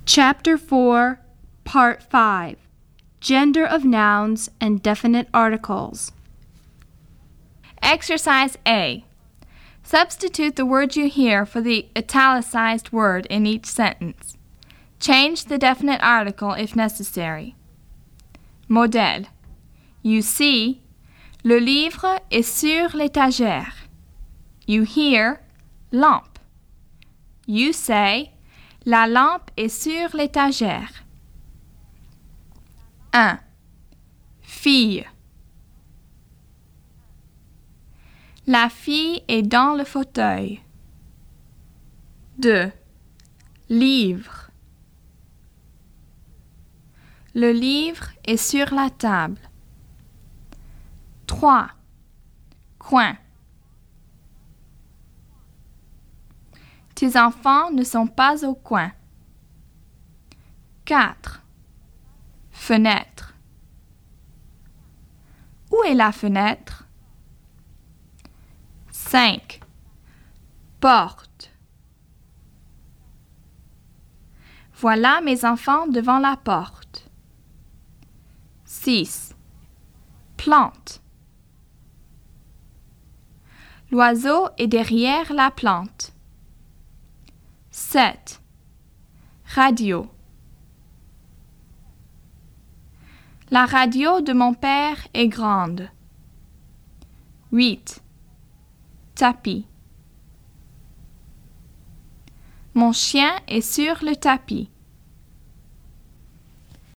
Chapter 4, Part 5, Gender of Nouns and Definite Articles. Exercise A. Substitute the word you hear for the italicized word in each sentence. Change the definite article if necessary. Modèle. You see, le livre est sur l'étagère. You hear, lampe. You say, la lampe est sur l'étagère. 1. Fille. La fille est dans le fauteuil. 2. Livre. Le livre est sur la table. 3. Coin. Tes enfants ne sont pas au coin. 4. Fenêtre. Où est la fenêtre? 5. Porte. Voilà mes enfants devant la porte. 6. Plante. L'oiseau est derrière la plante. 7. Radio. La radio de mon père est grande. 8. Tapis. Mon chien est sur le tapis.